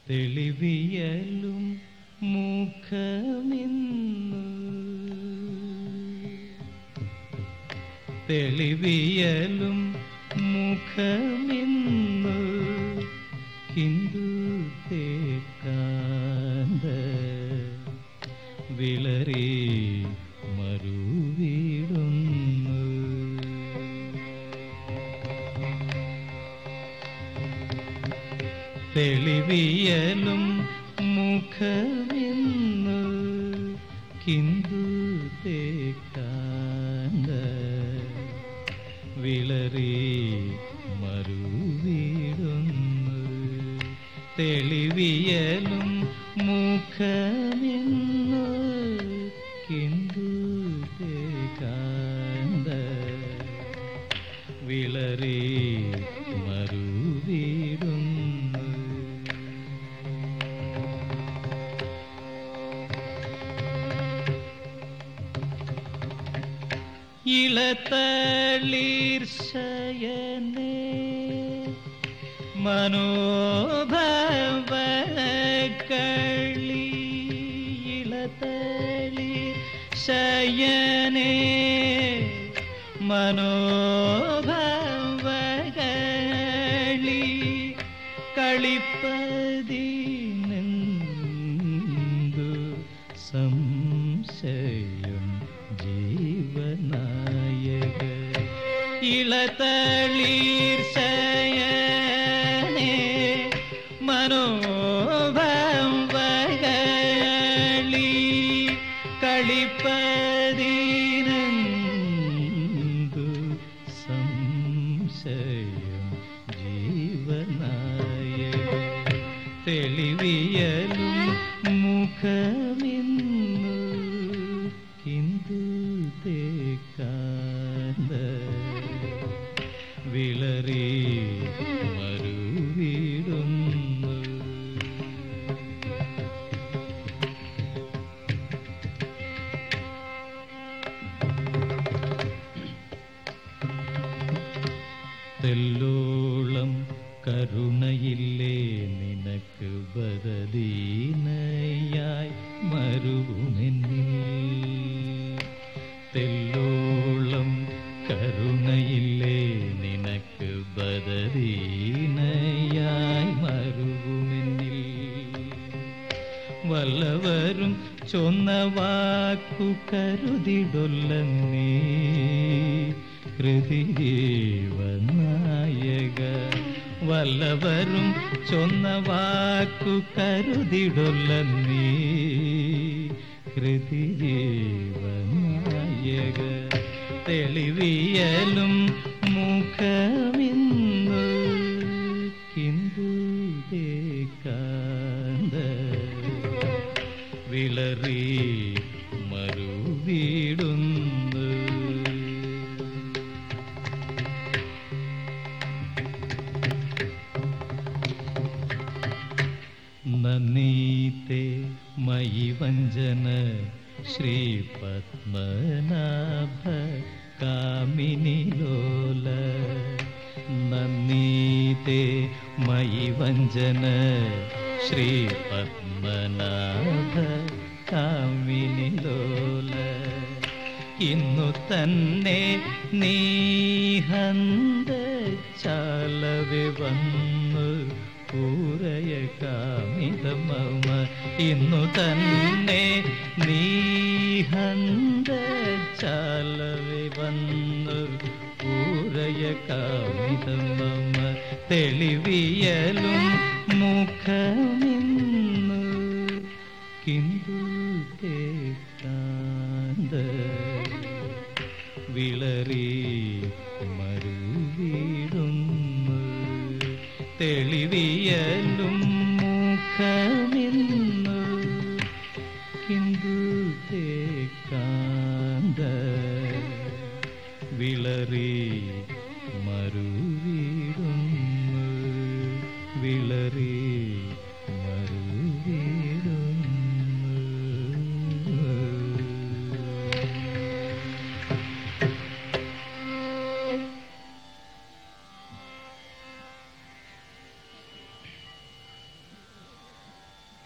തെളിവിയലും മുഖമിന്നു തെളിവിയലും മുഖമിന്നു കിന്തു തേക്കാന്ത വിളറി മറുവിടുന്നു തെളിവിയലും മുഖമിന്നു കിന്തു തേക്കാന്ത വിളറി മറുവിടുന്നു തെളിവിയലും മുഖമിന്നു കിന്തു തേക്കാന്ത വിളറി മറുവിടുന്നു ഇളത്തളിർ ശയനേ മനോഭവകളി ഇളത്തളിർ ശയനേ മനോഭവകളി കളിപ്പതിനെന്തു സംശയം ജീവനായക ഇളതളിർ ശയനേ മനോഭവകളി കളിപ്പതിനെന്തു സംശയം ജീവനായക തെളിവിയലും മുഖമിന്നു കിന്തു തേക്കാന്ത വിളറി മറുവിടുന്നു തെല്ലോളം കരുണയില്ലേ നിനക്ക് ബദദീനയായി മരുവുമെന്നിൽ തെല്ലോളം കരുണയില്ലേ നിനക്ക് ബദദീനയായി മരുവുമെന്നിൽ വല്ലവരും ചൊന്ന വാക്കു കരുതിടൊല്ലന്നേ ഹൃദയനായക വല്ലവരും ചൊന്ന വാക്കു കരുതിടൊല്ലന്നേ ഹൃദയനായക തെളിവിയലും മുഖമിന്നു കിന്തു തേക്കാന്ത വിളറി മറുവിടുന്നു നന്ദീതേ മയി വഞ്ചന ശ്രീ പത്മനാഭ കാമിനി ലോല നന്ദീതേ മയി വഞ്ചന ശ്രീ പത്മനാഭ കാമിനി ലോല ഇന്നു തന്നെ നീഹന്ത ചാലവെ വന്നു പൂരയ കാമിതമമ ഇന്നു തന്നെ നീഹന്ത ചാലവെ വന്നു പൂരയ കാമിതമമ തെളിവിയലും മുഖമിന്നു കിന്തു തേക്കാന്ത വിളറി മറുവിടുന്നു തെളിവിയലും മുഖമിന്നു കിന്തു തേക്കാന്ത വിളറി